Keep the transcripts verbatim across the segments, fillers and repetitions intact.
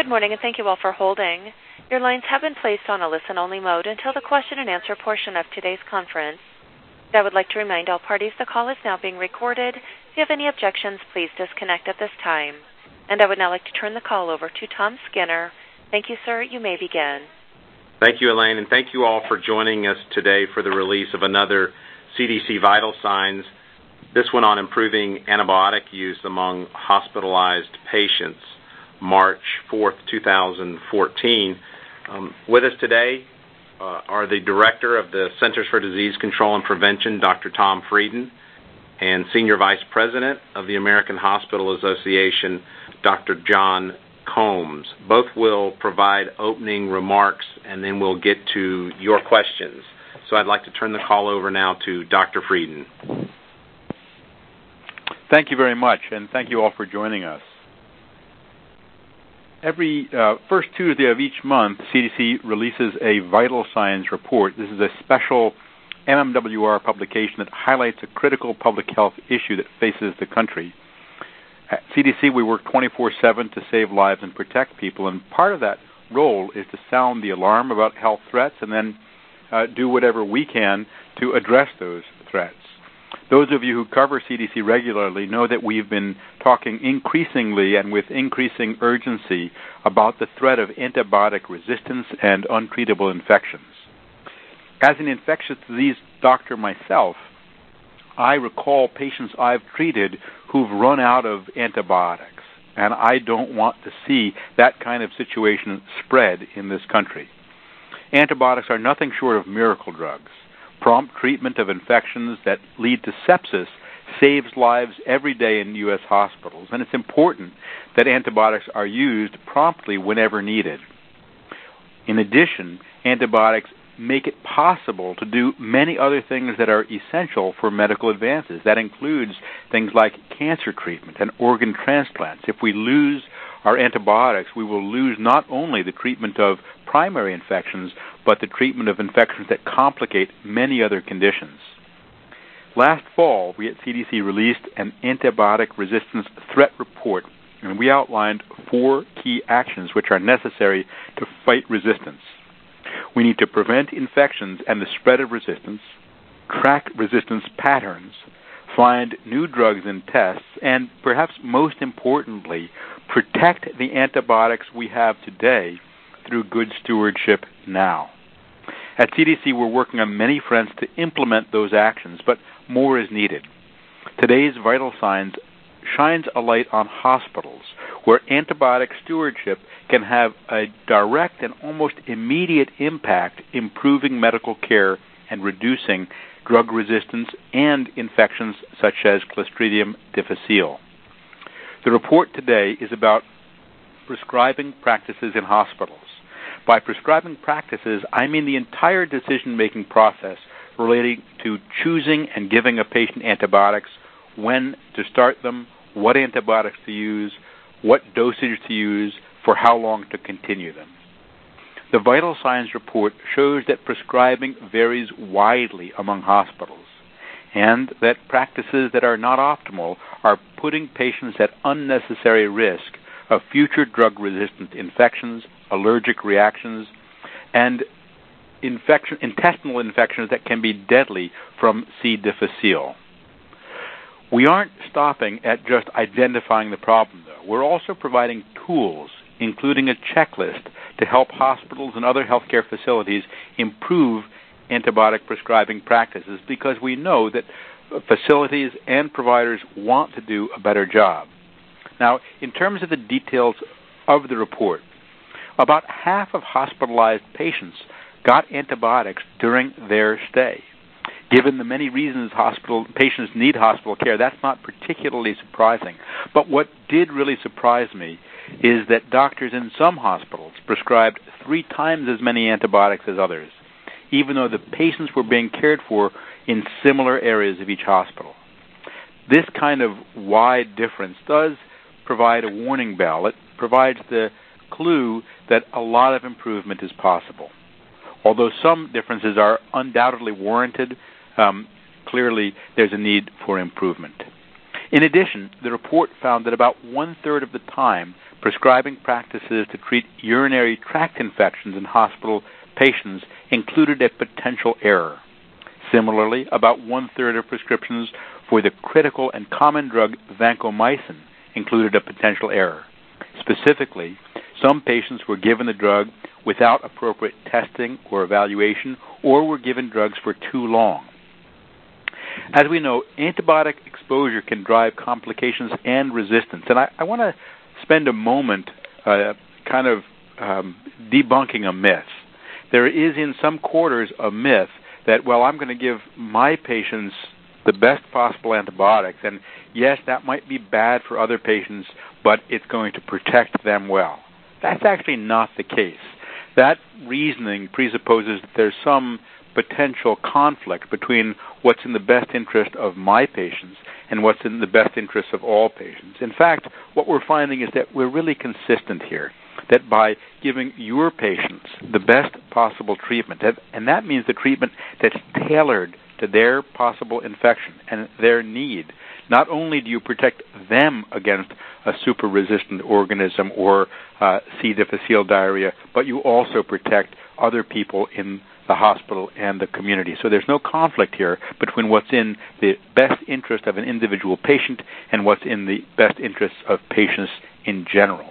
Good morning, and thank you all for holding. Your lines have been placed on a listen-only mode until the question-and-answer portion of today's conference. I would like to remind all parties the call is now being recorded. If you have any objections, please disconnect at this time. And I would now like to turn the call over to Tom Skinner. Thank you, sir. You may begin. Thank you, Elaine, and thank you all for joining us today for the release of another C D C Vital Signs, this one on improving antibiotic use among hospitalized patients, March fourth, two thousand fourteen. Um, with us today uh, are the Director of the Centers for Disease Control and Prevention, Doctor Tom Frieden, and Senior Vice President of the American Hospital Association, Doctor John Combs. Both will provide opening remarks, and then we'll get to your questions. So I'd like to turn the call over now to Doctor Frieden. Thank you very much, and thank you all for joining us. Every uh, first Tuesday of each month, C D C releases a Vital Signs report. This is a special M M W R publication that highlights a critical public health issue that faces the country. At C D C, we work twenty-four seven to save lives and protect people, and part of that role is to sound the alarm about health threats and then uh, do whatever we can to address those threats. Those of you who cover C D C regularly know that we've been talking increasingly and with increasing urgency about the threat of antibiotic resistance and untreatable infections. As an infectious disease doctor myself, I recall patients I've treated who've run out of antibiotics, and I don't want to see that kind of situation spread in this country. Antibiotics are nothing short of miracle drugs. Prompt treatment of infections that lead to sepsis saves lives every day in U S hospitals, and it's important that antibiotics are used promptly whenever needed. In addition, antibiotics make it possible to do many other things that are essential for medical advances. That includes things like cancer treatment and organ transplants. If we lose our antibiotics, we will lose not only the treatment of primary infections, but the treatment of infections that complicate many other conditions. Last fall, we at C D C released an antibiotic resistance threat report, and we outlined four key actions which are necessary to fight resistance. We need to prevent infections and the spread of resistance, track resistance patterns, find new drugs and tests, and perhaps most importantly, protect the antibiotics we have today through good stewardship now. At C D C, we're working on many fronts to implement those actions, but more is needed. Today's Vital Signs shines a light on hospitals where antibiotic stewardship can have a direct and almost immediate impact improving medical care and reducing drug resistance and infections such as Clostridium difficile. The report today is about prescribing practices in hospitals. By prescribing practices, I mean the entire decision-making process relating to choosing and giving a patient antibiotics, when to start them, what antibiotics to use, what dosage to use, for how long to continue them. The Vital Signs report shows that prescribing varies widely among hospitals, and that practices that are not optimal are putting patients at unnecessary risk of future drug-resistant infections, allergic reactions, and infection, intestinal infections that can be deadly from C. difficile. We aren't stopping at just identifying the problem, though. We're also providing tools, including a checklist, to help hospitals and other healthcare facilities improve antibiotic prescribing practices, because we know that facilities and providers want to do a better job. Now, in terms of the details of the report, about half of hospitalized patients got antibiotics during their stay. Given the many reasons hospital patients need hospital care, that's not particularly surprising. But what did really surprise me is that doctors in some hospitals prescribed three times as many antibiotics as others, even though the patients were being cared for in similar areas of each hospital. This kind of wide difference does provide a warning bell. It provides the clue that a lot of improvement is possible. Although some differences are undoubtedly warranted, um, clearly there's a need for improvement. In addition, the report found that about one-third of the time, prescribing practices to treat urinary tract infections in hospital patients included a potential error. Similarly, about one-third of prescriptions for the critical and common drug vancomycin included a potential error. Specifically, some patients were given the drug without appropriate testing or evaluation, or were given drugs for too long. As we know, antibiotic exposure can drive complications and resistance. And I, I want to spend a moment uh, kind of um, debunking a myth. There is in some quarters a myth that, well, I'm going to give my patients the best possible antibiotics, and yes, that might be bad for other patients, but it's going to protect them well. That's actually not the case. That reasoning presupposes that there's some potential conflict between what's in the best interest of my patients and what's in the best interest of all patients. In fact, what we're finding is that we're really consistent here, that by giving your patients the best possible treatment, and that means the treatment that's tailored to their possible infection and their need, not only do you protect them against a super-resistant organism or uh, C. difficile diarrhea, but you also protect other people in the hospital and the community. So there's no conflict here between what's in the best interest of an individual patient and what's in the best interests of patients in general.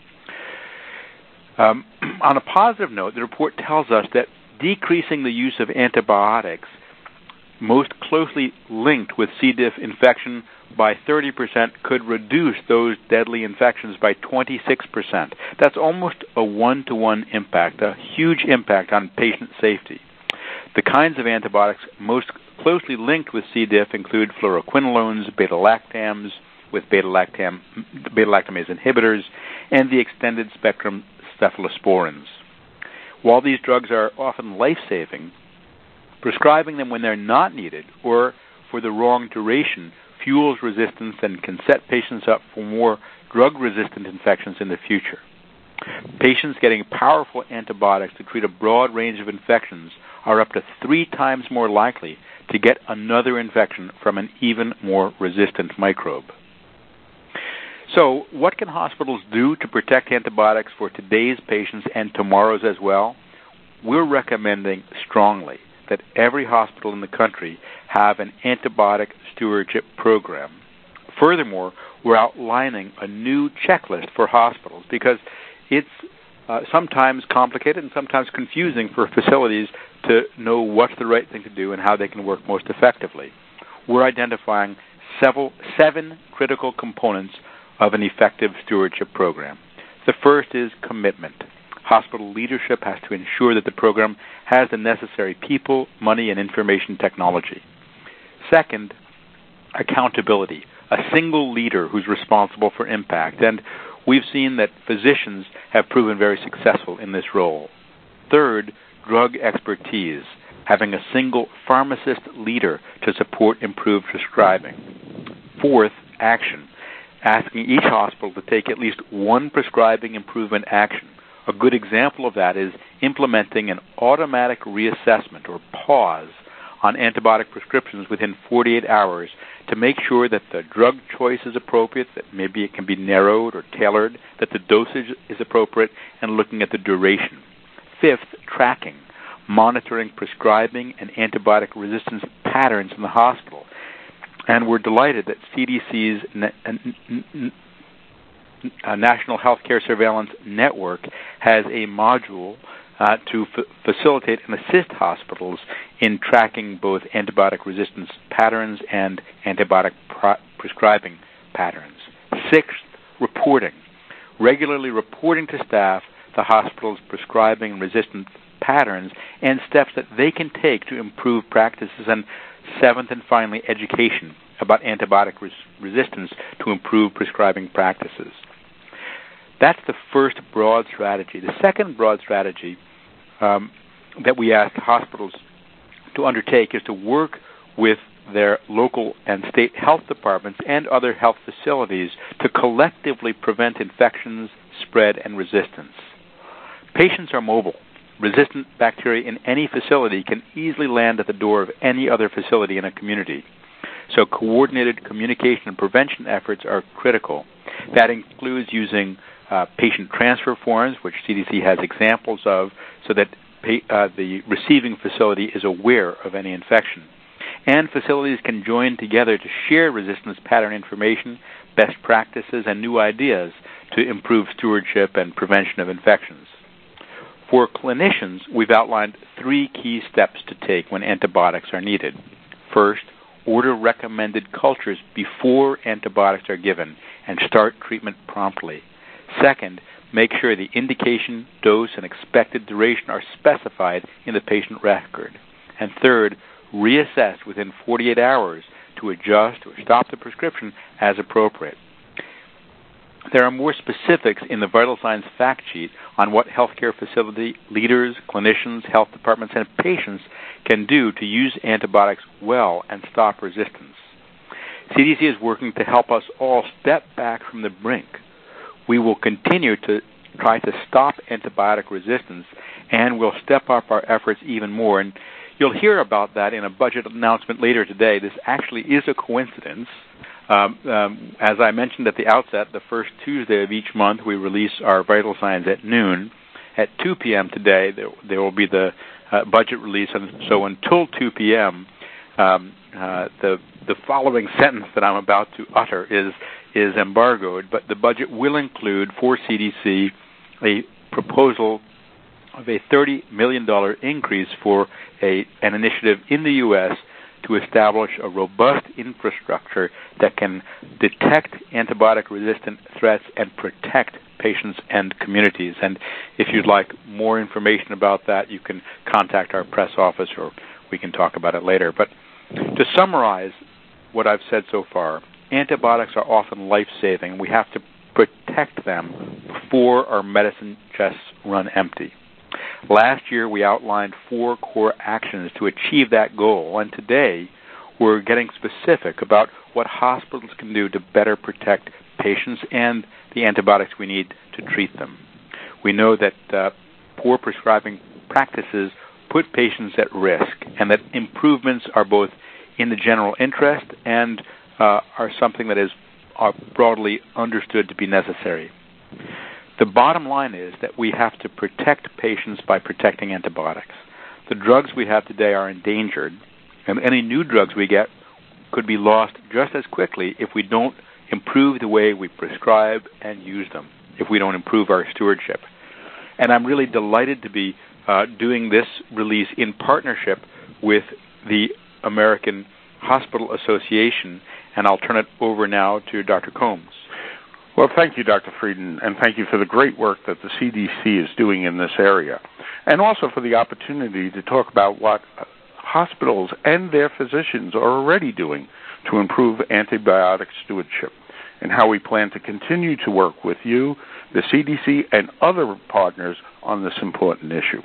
Um, on a positive note, the report tells us that decreasing the use of antibiotics most closely linked with C. diff infection by thirty percent could reduce those deadly infections by twenty-six percent. That's almost a one-to-one impact, a huge impact on patient safety. The kinds of antibiotics most closely linked with C. diff include fluoroquinolones, beta-lactams with beta-lactam, beta-lactamase inhibitors, and the extended-spectrum cephalosporins. While these drugs are often life-saving, prescribing them when they're not needed or for the wrong duration fuels resistance and can set patients up for more drug-resistant infections in the future. Patients getting powerful antibiotics to treat a broad range of infections are up to three times more likely to get another infection from an even more resistant microbe. So, what can hospitals do to protect antibiotics for today's patients and tomorrow's as well? We're recommending strongly that every hospital in the country have an antibiotic stewardship program. Furthermore, we're outlining a new checklist for hospitals because it's uh, sometimes complicated and sometimes confusing for facilities to know what's the right thing to do and how they can work most effectively. We're identifying several, seven critical components of an effective stewardship program. The first is commitment. Hospital leadership has to ensure that the program has the necessary people, money, and information technology. Second, accountability. A single leader who's responsible for impact. And we've seen that physicians have proven very successful in this role. Third, drug expertise. Having a single pharmacist leader to support improved prescribing. Fourth, action. Asking each hospital to take at least one prescribing improvement action. A good example of that is implementing an automatic reassessment or pause on antibiotic prescriptions within forty-eight hours to make sure that the drug choice is appropriate, that maybe it can be narrowed or tailored, that the dosage is appropriate, and looking at the duration. Fifth, tracking, monitoring prescribing and antibiotic resistance patterns in the hospital. And we're delighted that C D C's Uh, National Healthcare Surveillance Network has a module uh, to f- facilitate and assist hospitals in tracking both antibiotic resistance patterns and antibiotic pro- prescribing patterns. Sixth, reporting. Regularly reporting to staff the hospital's prescribing and resistance patterns and steps that they can take to improve practices. And seventh and finally, education about antibiotic res- resistance to improve prescribing practices. That's the first broad strategy. The second broad strategy um, that we ask hospitals to undertake is to work with their local and state health departments and other health facilities to collectively prevent infections, spread, and resistance. Patients are mobile. Resistant bacteria in any facility can easily land at the door of any other facility in a community. So coordinated communication and prevention efforts are critical. That includes using uh, patient transfer forms, which C D C has examples of, so that pay, uh, the receiving facility is aware of any infection. And facilities can join together to share resistance pattern information, best practices, and new ideas to improve stewardship and prevention of infections. For clinicians, we've outlined three key steps to take when antibiotics are needed. First, order recommended cultures before antibiotics are given and start treatment promptly. Second, make sure the indication, dose, and expected duration are specified in the patient record. And third, reassess within forty-eight hours to adjust or stop the prescription as appropriate. There are more specifics in the Vital Signs fact sheet on what healthcare facility leaders, clinicians, health departments, and patients can do to use antibiotics well and stop resistance. C D C is working to help us all step back from the brink. We will continue to try to stop antibiotic resistance, and we'll step up our efforts even more. And you'll hear about that in a budget announcement later today. This actually is a coincidence. Um, um, as I mentioned at the outset, the first Tuesday of each month, we release our Vital Signs at noon. At two p.m. today, there, there will be the uh, budget release, and so until two p.m., um, uh, the the following sentence that I'm about to utter is is embargoed, but the budget will include for C D C a proposal of a thirty million dollars increase for a an initiative in the U S to establish a robust infrastructure that can detect antibiotic-resistant threats and protect patients and communities. And if you'd like more information about that, you can contact our press office, or we can talk about it later. But to summarize what I've said so far, antibiotics are often life-saving. We have to protect them before our medicine chests run empty. Last year, we outlined four core actions to achieve that goal, and today we're getting specific about what hospitals can do to better protect patients and the antibiotics we need to treat them. We know that uh, poor prescribing practices put patients at risk, and that improvements are both in the general interest and uh, are something that is are broadly understood to be necessary. The bottom line is that we have to protect patients by protecting antibiotics. The drugs we have today are endangered, and any new drugs we get could be lost just as quickly if we don't improve the way we prescribe and use them, if we don't improve our stewardship. And I'm really delighted to be uh, doing this release in partnership with the American Hospital Association, and I'll turn it over now to Doctor Combs. Well, thank you, Doctor Frieden, and thank you for the great work that the C D C is doing in this area, and also for the opportunity to talk about what hospitals and their physicians are already doing to improve antibiotic stewardship, and how we plan to continue to work with you, the C D C, and other partners on this important issue.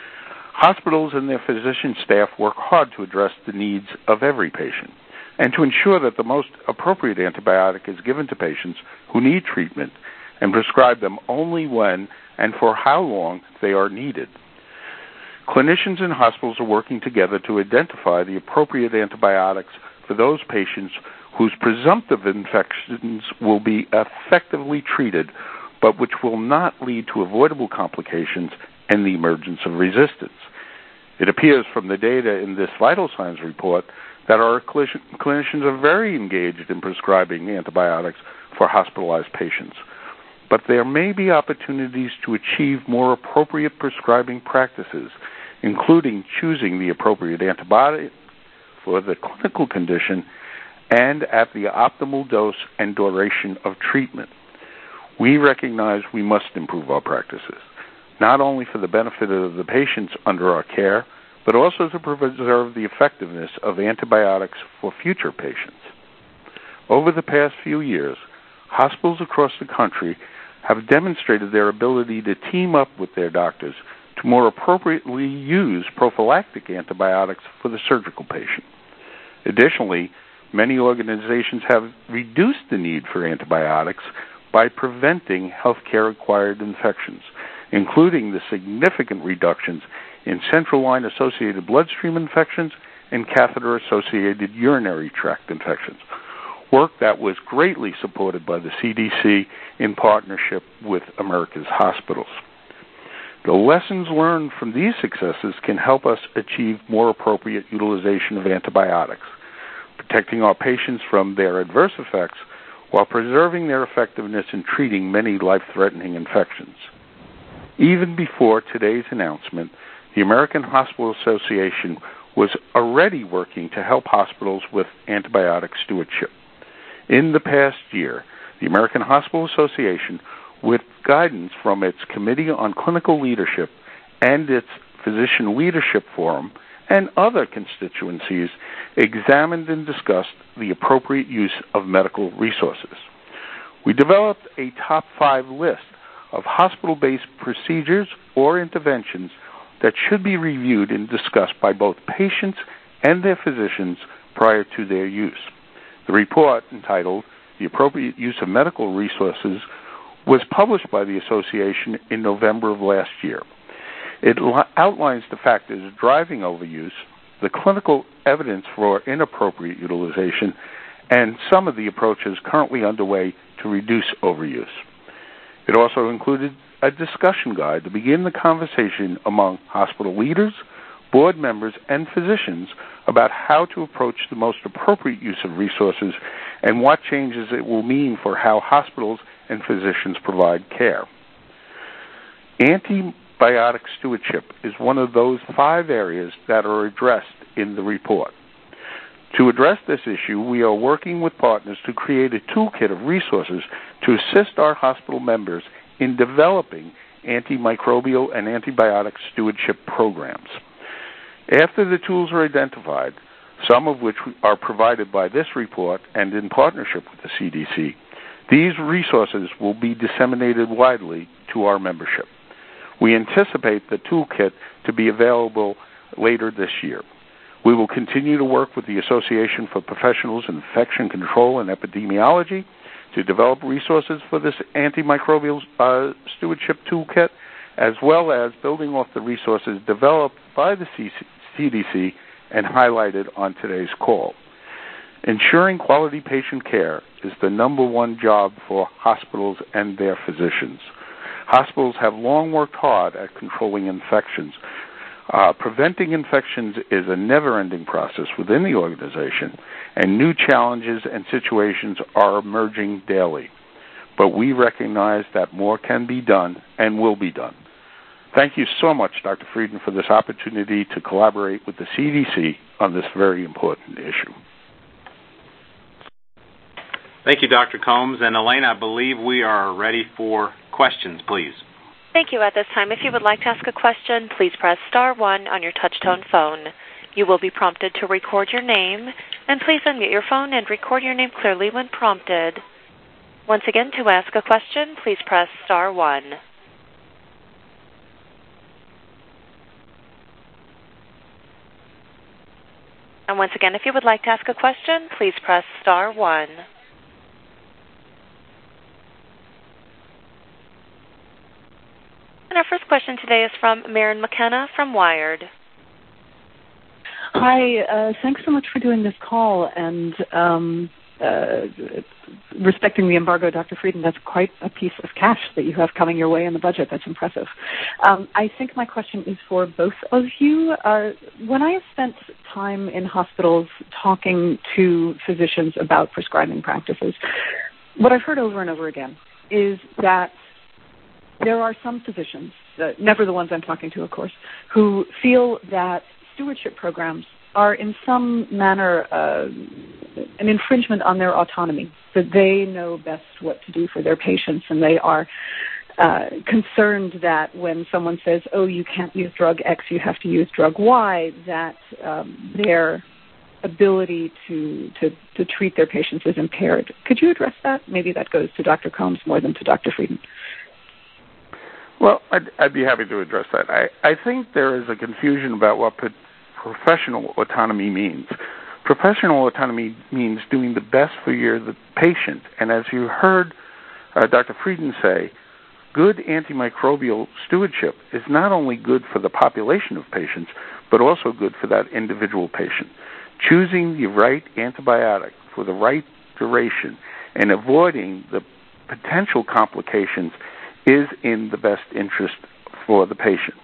Hospitals and their physician staff work hard to address the needs of every patient, and to ensure that the most appropriate antibiotic is given to patients who need treatment, and prescribe them only when and for how long they are needed. Clinicians and hospitals are working together to identify the appropriate antibiotics for those patients whose presumptive infections will be effectively treated, but which will not lead to avoidable complications and the emergence of resistance. It appears from the data in this Vital Signs report that our clinicians are very engaged in prescribing antibiotics for hospitalized patients. But there may be opportunities to achieve more appropriate prescribing practices, including choosing the appropriate antibiotic for the clinical condition and at the optimal dose and duration of treatment. We recognize we must improve our practices, not only for the benefit of the patients under our care, but also to preserve the effectiveness of antibiotics for future patients. Over the past few years, hospitals across the country have demonstrated their ability to team up with their doctors to more appropriately use prophylactic antibiotics for the surgical patient. Additionally, many organizations have reduced the need for antibiotics by preventing healthcare-acquired infections, including the significant reductions in central line-associated bloodstream infections and catheter-associated urinary tract infections, work that was greatly supported by the C D C in partnership with America's hospitals. The lessons learned from these successes can help us achieve more appropriate utilization of antibiotics, protecting our patients from their adverse effects while preserving their effectiveness in treating many life-threatening infections. Even before today's announcement, the American Hospital Association was already working to help hospitals with antibiotic stewardship. In the past year, the American Hospital Association, with guidance from its Committee on Clinical Leadership and its Physician Leadership Forum and other constituencies, examined and discussed the appropriate use of medical resources. We developed a top five list of hospital-based procedures or interventions that should be reviewed and discussed by both patients and their physicians prior to their use. The report, entitled The Appropriate Use of Medical Resources, was published by the Association in November of last year. It outlines the factors driving overuse, the clinical evidence for inappropriate utilization, and some of the approaches currently underway to reduce overuse. It also included a discussion guide to begin the conversation among hospital leaders, board members, and physicians about how to approach the most appropriate use of resources and what changes it will mean for how hospitals and physicians provide care. Antibiotic stewardship is one of those five areas that are addressed in the report. To address this issue, we are working with partners to create a toolkit of resources to assist our hospital members in developing antimicrobial and antibiotic stewardship programs. After the tools are identified, some of which are provided by this report and in partnership with the C D C, these resources will be disseminated widely to our membership. We anticipate the toolkit to be available later this year. We will continue to work with the Association for Professionals in Infection Control and Epidemiology to develop resources for this antimicrobial uh, stewardship toolkit, as well as building off the resources developed by the C D C and highlighted on today's call. Ensuring quality patient care is the number one job for hospitals and their physicians. Hospitals have long worked hard at controlling infections. Uh, preventing infections is a never-ending process within the organization, and new challenges and situations are emerging daily. But we recognize that more can be done and will be done. Thank you so much, Doctor Frieden, for this opportunity to collaborate with the C D C on this very important issue. Thank you, Doctor Combs. And Elaine, I believe we are ready for questions, please. Thank you. At this time, if you would like to ask a question, please press star one on your touch-tone phone. You will be prompted to record your name, and please unmute your phone and record your name clearly when prompted. Once again, to ask a question, please press star one. And once again, if you would like to ask a question, please press star one. And our first question today is from Maren McKenna from Wired. Hi, uh, thanks so much for doing this call and um, uh, respecting the embargo, Doctor Frieden. That's quite a piece of cash that you have coming your way in the budget. That's impressive. Um, I think my question is for both of you. Uh, when I have spent time in hospitals talking to physicians about prescribing practices, what I've heard over and over again is that there are some physicians, uh, never the ones I'm talking to, of course, who feel that stewardship programs are in some manner uh, an infringement on their autonomy, that they know best what to do for their patients, and they are uh, concerned that when someone says, oh, you can't use drug X, you have to use drug Y, that um, their ability to, to, to treat their patients is impaired. Could you address that? Maybe that goes to Doctor Combs more than to Doctor Frieden. Well, I'd, I'd be happy to address that. I, I think there is a confusion about what professional autonomy means. Professional autonomy means doing the best for your the patient. And as you heard uh, Doctor Frieden say, good antimicrobial stewardship is not only good for the population of patients, but also good for that individual patient. Choosing the right antibiotic for the right duration and avoiding the potential complications is in the best interest for the patient.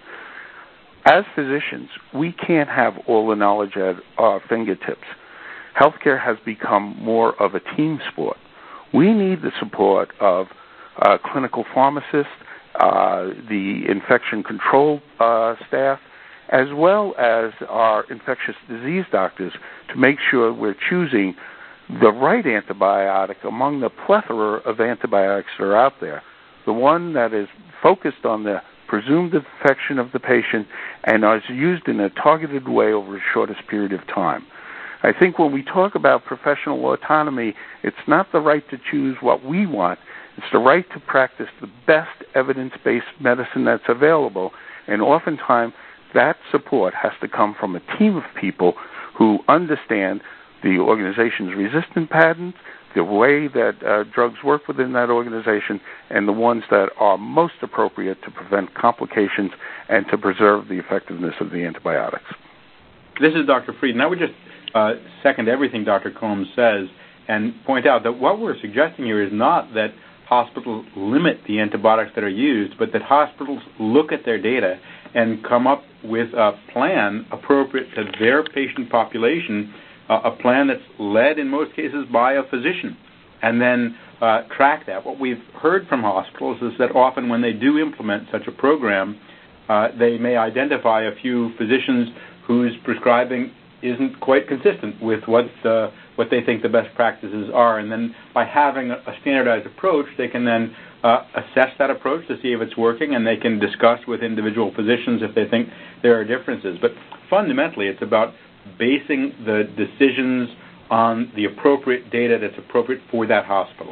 As physicians, we can't have all the knowledge at our fingertips. Healthcare has become more of a team sport. We need the support of uh, clinical pharmacists, uh, the infection control uh, staff, as well as our infectious disease doctors to make sure we're choosing the right antibiotic among the plethora of antibiotics that are out there, the one that is focused on the presumed infection of the patient and is used in a targeted way over the shortest period of time. I think when we talk about professional autonomy, it's not the right to choose what we want. It's the right to practice the best evidence-based medicine that's available, and oftentimes that support has to come from a team of people who understand the organization's resistant patterns, the way that uh, drugs work within that organization, and the ones that are most appropriate to prevent complications and to preserve the effectiveness of the antibiotics. This is Doctor Frieden. I would just uh, second everything Doctor Combs says and point out that what we're suggesting here is not that hospitals limit the antibiotics that are used, but that hospitals look at their data and come up with a plan appropriate to their patient population, uh, a plan that's led in most cases by a physician, and then uh, track that. What we've heard from hospitals is that often when they do implement such a program, uh, they may identify a few physicians whose prescribing isn't quite consistent with what uh, what they think the best practices are. And then by having a, a standardized approach, they can then uh, assess that approach to see if it's working, and they can discuss with individual physicians if they think there are differences. But fundamentally, it's about basing the decisions on the appropriate data that's appropriate for that hospital.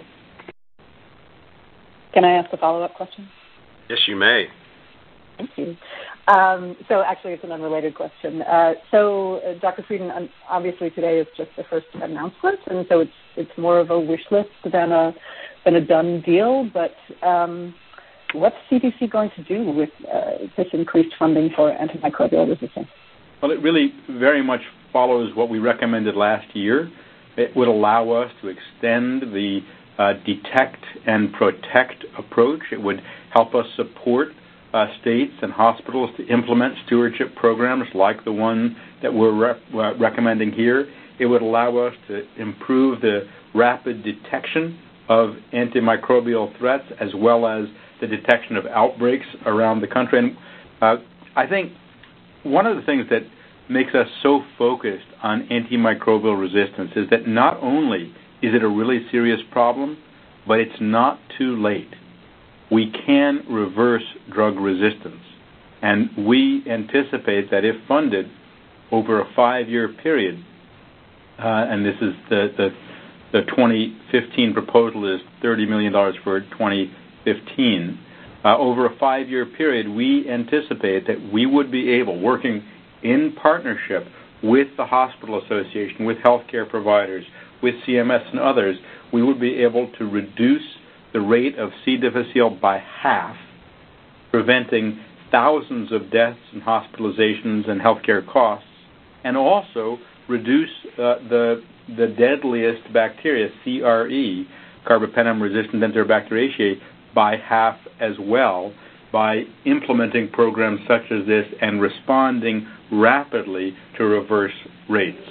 Can I ask a follow-up question? Yes, you may. Thank you. Um, so actually, it's an unrelated question. Uh, so uh, Doctor Frieden, um, obviously today is just the first announcement, and so it's it's more of a wish list than a than a done deal. But um, what's C D C going to do with uh, this increased funding for antimicrobial resistance? Well, it really very much follows what we recommended last year. It would allow us to extend the uh, detect and protect approach. It would help us support Uh, states and hospitals to implement stewardship programs like the one that we're re- uh, recommending here. It would allow us to improve the rapid detection of antimicrobial threats as well as the detection of outbreaks around the country. And uh, I think one of the things that makes us so focused on antimicrobial resistance is that not only is it a really serious problem, but it's not too late. We can reverse drug resistance, and we anticipate that if funded over a five-year period, uh, and this is the, the the twenty fifteen proposal is thirty million dollars for twenty fifteen, uh, over a five-year period, we anticipate that we would be able, working in partnership with the Hospital Association, with healthcare providers, with C M S and others, we would be able to reduce the rate of C. difficile by half, preventing thousands of deaths and hospitalizations and healthcare costs, and also reduce uh, the the deadliest bacteria, C R E, carbapenem-resistant Enterobacteriaceae, by half as well by implementing programs such as this and responding rapidly to reverse rates.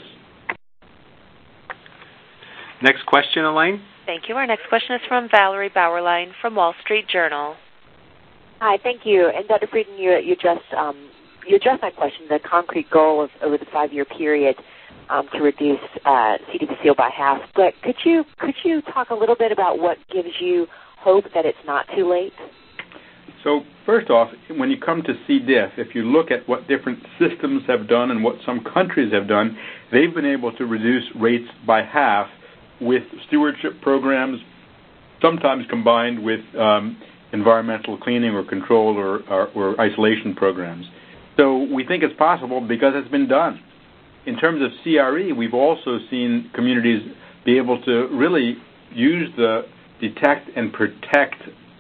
Next question, Elaine. Thank you. Our next question is from Valerie Bauerlein from Wall Street Journal. Hi, thank you. And Doctor Frieden, you, you addressed um, you addressed my question, the concrete goal of over the five-year period um, to reduce uh, C. difficile by half. But could you could you talk a little bit about what gives you hope that it's not too late? So first off, when you come to C. diff, if you look at what different systems have done and what some countries have done, they've been able to reduce rates by half with stewardship programs, sometimes combined with um, environmental cleaning or control or, or, or isolation programs. So we think it's possible because it's been done. In terms of C R E, we've also seen communities be able to really use the detect and protect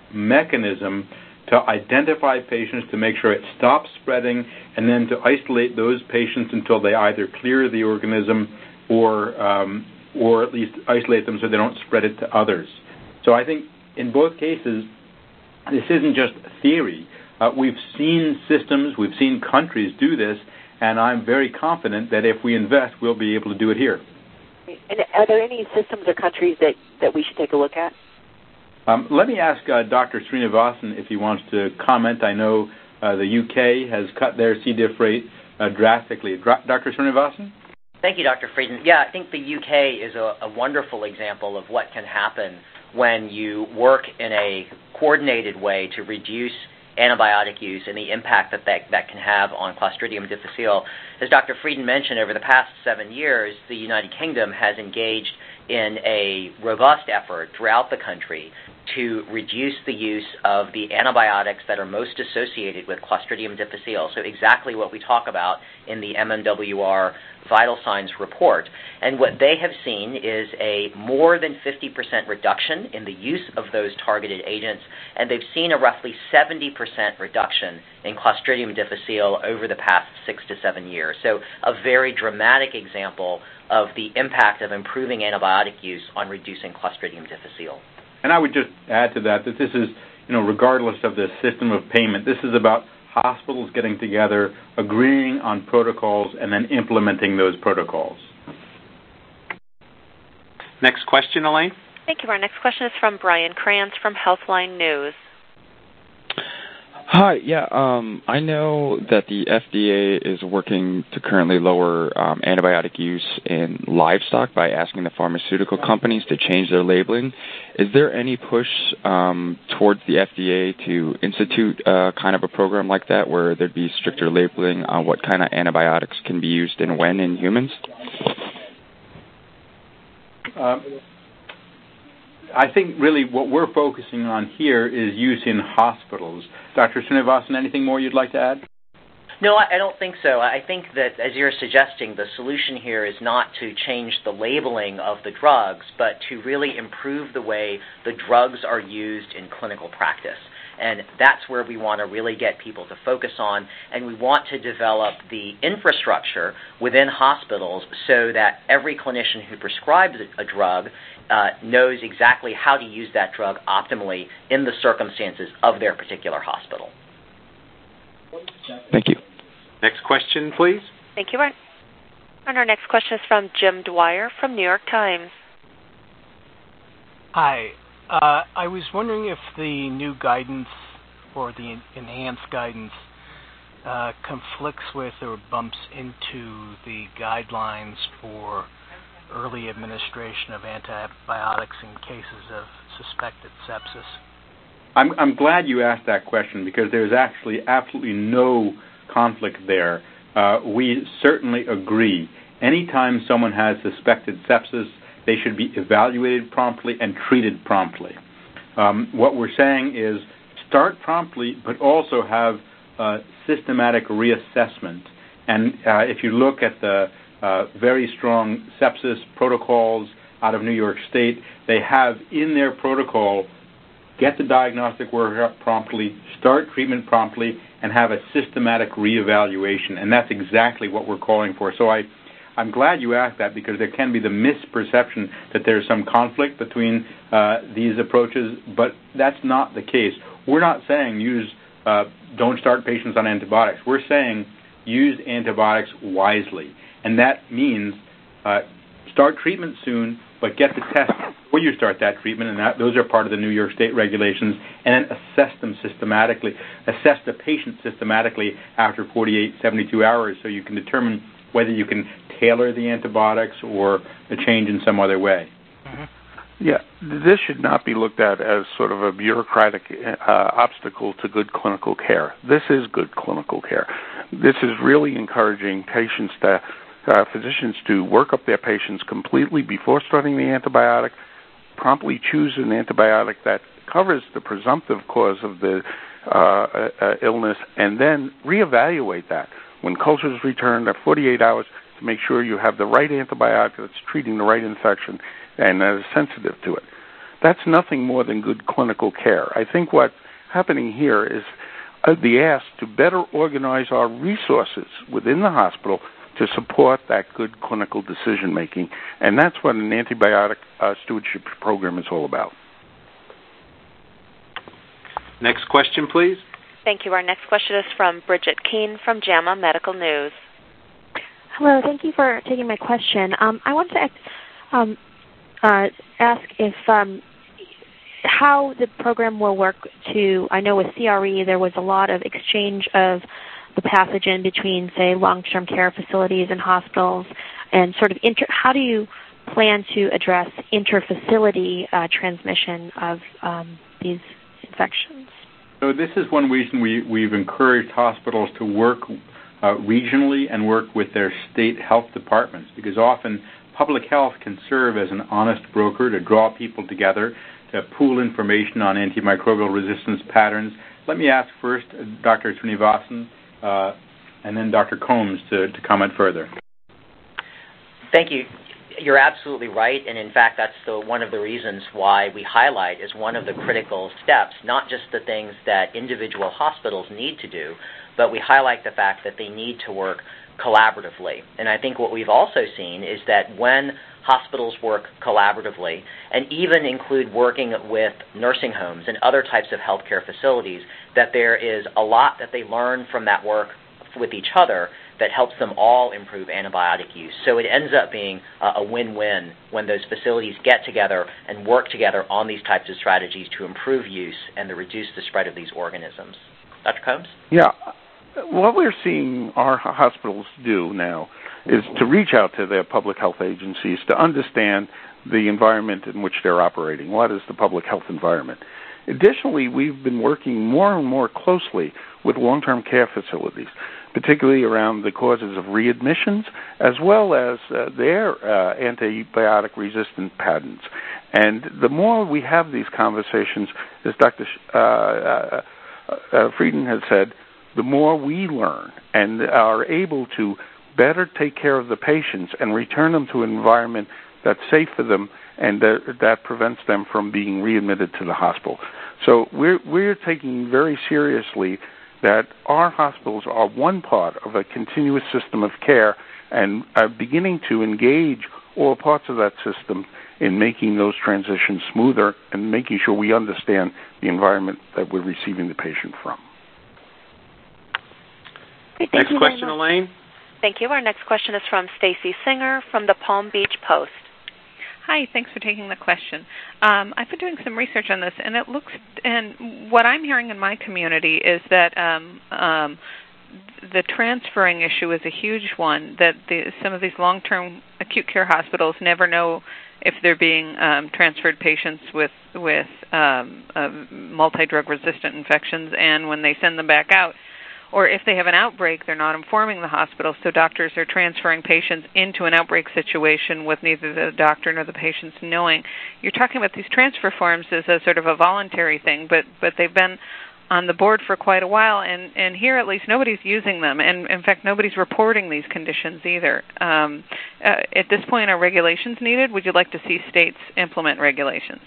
mechanism to identify patients, to make sure it stops spreading, and then to isolate those patients until they either clear the organism or um, or at least isolate them so they don't spread it to others. So I think in both cases, this isn't just theory. Uh, we've seen systems, we've seen countries do this, and I'm very confident that if we invest, we'll be able to do it here. And are there any systems or countries that, that we should take a look at? Um, let me ask uh, Doctor Srinivasan if he wants to comment. I know uh, the U K has cut their C. diff rate uh, drastically. Dra- Doctor Srinivasan? Thank you, Doctor Frieden. Yeah, I think the U K is a, a wonderful example of what can happen when you work in a coordinated way to reduce antibiotic use and the impact that, that that can have on Clostridium difficile. As Doctor Frieden mentioned, over the past seven years, the United Kingdom has engaged in a robust effort throughout the country to reduce the use of the antibiotics that are most associated with Clostridium difficile. So exactly what we talk about in the M M W R vital signs report. And what they have seen is a more than fifty percent reduction in the use of those targeted agents, and they've seen a roughly seventy percent reduction in Clostridium difficile over the past six to seven years. So a very dramatic example of the impact of improving antibiotic use on reducing Clostridium difficile. And I would just add to that that this is, you know, regardless of the system of payment, this is about hospitals getting together, agreeing on protocols, and then implementing those protocols. Next question, Elaine. Thank you. Our next question is from Brian Kranz from Healthline News. Hi, yeah, um, I know that the F D A is working to currently lower um, antibiotic use in livestock by asking the pharmaceutical companies to change their labeling. Is there any push um, towards the F D A to institute uh, kind of a program like that where there'd be stricter labeling on what kind of antibiotics can be used and when in humans? Um, I think really what we're focusing on here is use in hospitals. Doctor Srinivasan, anything more you'd like to add? No, I don't think so. I think that, as you're suggesting, the solution here is not to change the labeling of the drugs, but to really improve the way the drugs are used in clinical practice. And that's where we want to really get people to focus on, and we want to develop the infrastructure within hospitals so that every clinician who prescribes a drug uh, knows exactly how to use that drug optimally in the circumstances of their particular hospital. Thank you. Next question, please. Thank you. And our next question is from Jim Dwyer from New York Times. Hi. Uh, I was wondering if the new guidance or the enhanced guidance uh, conflicts with or bumps into the guidelines for early administration of antibiotics in cases of suspected sepsis. I'm, I'm glad you asked that question because there's actually absolutely no conflict there. Uh, we certainly agree. Anytime someone has suspected sepsis, they should be evaluated promptly and treated promptly. Um, what we're saying is start promptly, but also have uh, systematic reassessment. And uh, if you look at the uh, very strong sepsis protocols out of New York State, they have in their protocol, get the diagnostic workup promptly, start treatment promptly, and have a systematic reevaluation. And that's exactly what we're calling for. So I I'm glad you asked that because there can be the misperception that there's some conflict between uh, these approaches, but that's not the case. We're not saying use uh, don't start patients on antibiotics. We're saying use antibiotics wisely, and that means uh, start treatment soon, but get the test before you start that treatment, and that, those are part of the New York State regulations, and then assess them systematically, assess the patient systematically after forty-eight, seventy-two hours so you can determine whether you can tailor the antibiotics or a change in some other way. Mm-hmm. Yeah, this should not be looked at as sort of a bureaucratic uh, obstacle to good clinical care. This is good clinical care. This is really encouraging patients to, uh, physicians to work up their patients completely before starting the antibiotic, promptly choose an antibiotic that covers the presumptive cause of the uh, uh, illness, and then reevaluate that. When cultures return at forty-eight hours, to make sure you have the right antibiotic that's treating the right infection and that is sensitive to it. that's nothing more than good clinical care. I think what's happening here is uh, the ask to better organize our resources within the hospital to support that good clinical decision-making, and that's what an antibiotic uh, stewardship program is all about. Next question, please. Thank you. Our next question is from Bridget Keene from JAMA Medical News. Hello. Thank you for taking my question. Um, I wanted to um, uh, ask if um, how the program will work to, I know with C R E there was a lot of exchange of the pathogen between, say, long-term care facilities and hospitals, and sort of inter- how do you plan to address inter-facility uh, transmission of um, these infections? So this is one reason we, we've encouraged hospitals to work uh, regionally and work with their state health departments, because often public health can serve as an honest broker to draw people together, to pool information on antimicrobial resistance patterns. Let me ask first Doctor Srinivasan uh, and then Doctor Combs to, to comment further. Thank you. You're absolutely right, and in fact, that's the, one of the reasons why we highlight as one of the critical steps, not just the things that individual hospitals need to do, but we highlight the fact that they need to work collaboratively. And I think what we've also seen is that when hospitals work collaboratively and even include working with nursing homes and other types of healthcare facilities, that there is a lot that they learn from that work with each other that helps them all improve antibiotic use. So it ends up being a win-win when those facilities get together and work together on these types of strategies to improve use and to reduce the spread of these organisms. Doctor Combs? Yeah. What we're seeing our hospitals do now is to reach out to their public health agencies to understand the environment in which they're operating. What is the public health environment? Additionally, we've been working more and more closely with long-term care facilities, particularly around the causes of readmissions, as well as uh, their uh, antibiotic-resistant patterns. And the more we have these conversations, as Doctor Sh- uh, uh, uh, Frieden has said, the more we learn and are able to better take care of the patients and return them to an environment that's safe for them and that, that prevents them from being readmitted to the hospital. So we're, we're taking very seriously that our hospitals are one part of a continuous system of care and are beginning to engage all parts of that system in making those transitions smoother and making sure we understand the environment that we're receiving the patient from. Great, next question, Elaine. Thank you. Our next question is from Stacy Singer from the Palm Beach Post. Hi, thanks for taking the question. Um, I've been doing some research on this, and it looks, and what I'm hearing in my community is that um, um, the transferring issue is a huge one, that the, some of these long-term acute care hospitals never know if they're being um, transferred patients with, with um, uh, multi-drug resistant infections, and when they send them back out, or if they have an outbreak, they're not informing the hospital, so doctors are transferring patients into an outbreak situation with neither the doctor nor the patients knowing. You're talking about these transfer forms as a sort of a voluntary thing, but, but they've been on the board for quite a while, and, and here at least nobody's using them, and in fact nobody's reporting these conditions either. Um, uh, at this point, are regulations needed? Would you like to see states implement regulations?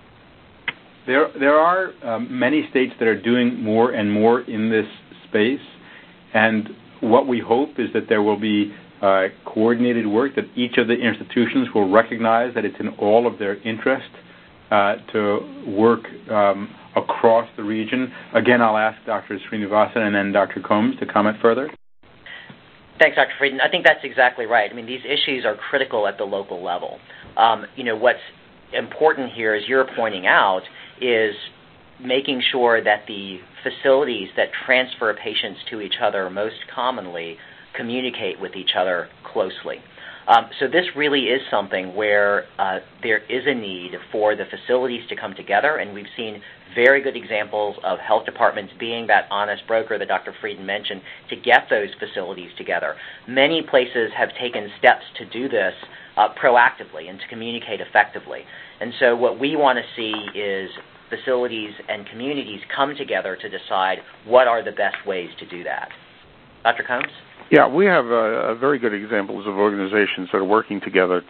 There, there are um, many states that are doing more and more in this space, and what we hope is that there will be uh, coordinated work, that each of the institutions will recognize that it's in all of their interest uh, to work um, across the region. Again, I'll ask Doctor Srinivasan and then Doctor Combs to comment further. Thanks, Doctor Frieden. I think that's exactly right. I mean, these issues are critical at the local level. Um, you know, what's important here, as you're pointing out, is making sure that the facilities that transfer patients to each other most commonly communicate with each other closely. Um, so this really is something where uh, there is a need for the facilities to come together, and we've seen very good examples of health departments being that honest broker that Doctor Frieden mentioned to get those facilities together. Many places have taken steps to do this uh, proactively and to communicate effectively. And so what we want to see is facilities and communities come together to decide what are the best ways to do that. Doctor Combs? Yeah, we have uh, very good examples of organizations that are working together to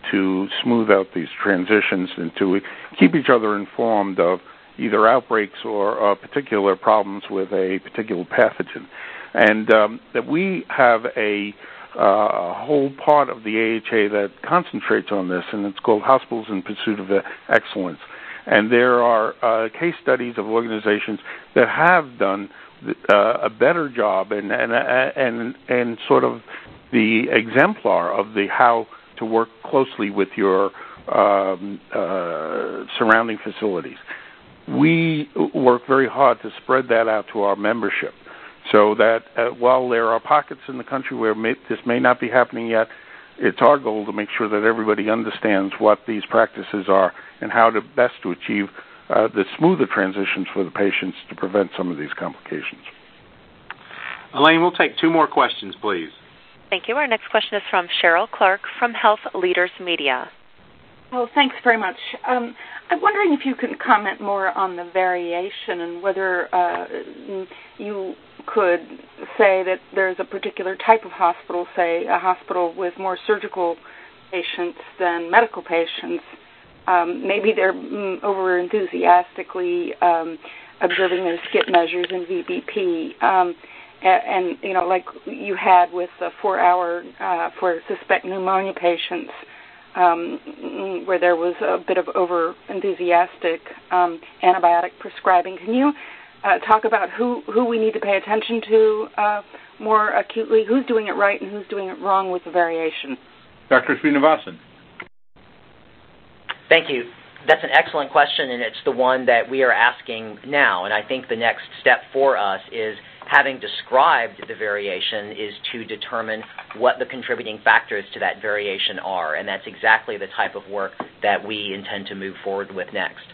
to smooth out these transitions and to keep each other informed of either outbreaks or uh, particular problems with a particular pathogen. And um, that we have a uh, whole part of the A H A that concentrates on this, and it's called Hospitals in Pursuit of Excellence. And there are uh, case studies of organizations that have done uh, a better job and, and and and sort of the exemplar of the how to work closely with your um, uh, surrounding facilities. We work very hard to spread that out to our membership, so that uh, while there are pockets in the country where may, this may not be happening yet, it's our goal to make sure that everybody understands what these practices are and how to best to achieve uh, the smoother transitions for the patients to prevent some of these complications. Elaine, we'll take two more questions, please. Thank you. Our next question is from Cheryl Clark from Health Leaders Media. Oh, thanks very much. Um, I'm wondering if you can comment more on the variation and whether uh, you could say that there's a particular type of hospital, say a hospital with more surgical patients than medical patients. Um, maybe they're mm, over-enthusiastically um, observing their skip measures in V B P. Um, and, and, you know, like you had with the four-hour uh, for suspect pneumonia patients, um, where there was a bit of over-enthusiastic um, antibiotic prescribing. Can you uh, talk about who, who we need to pay attention to uh, more acutely? Who's doing it right and who's doing it wrong with the variation? Doctor Srinivasan. Thank you. That's an excellent question, and it's the one that we are asking now. And I think the next step for us is, having described the variation, is to determine what the contributing factors to that variation are. And that's exactly the type of work that we intend to move forward with next.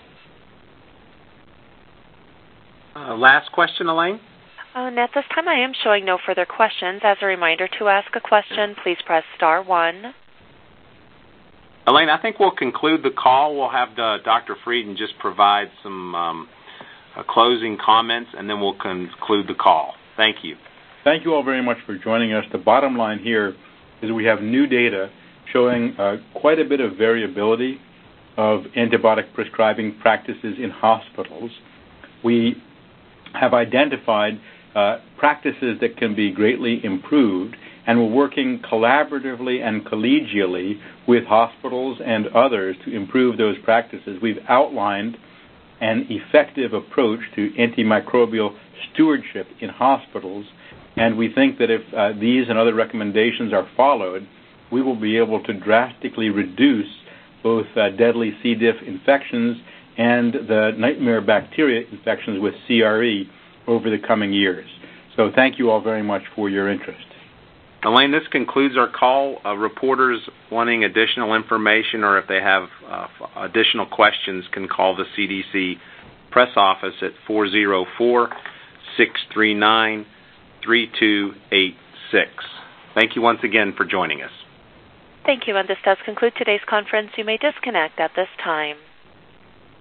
Uh, last question, Elaine? Uh, and at this time, I am showing no further questions. As a reminder, to ask a question, please press star one. Elaine, I think we'll conclude the call. We'll have the, Doctor Frieden just provide some um, uh, closing comments, and then we'll conclude the call. Thank you. Thank you all very much for joining us. The bottom line here is we have new data showing uh, quite a bit of variability of antibiotic prescribing practices in hospitals. We have identified uh, practices that can be greatly improved, and we're working collaboratively and collegially with hospitals and others to improve those practices. We've outlined an effective approach to antimicrobial stewardship in hospitals, and we think that if uh, these and other recommendations are followed, we will be able to drastically reduce both uh, deadly C. diff infections and the nightmare bacteria infections with C R E over the coming years. So thank you all very much for your interest. Elaine, this concludes our call. Uh, reporters wanting additional information or if they have uh, additional questions can call the C D C press office at four oh four, six three nine, three two eight six. Thank you once again for joining us. Thank you, and this does conclude today's conference. You may disconnect at this time.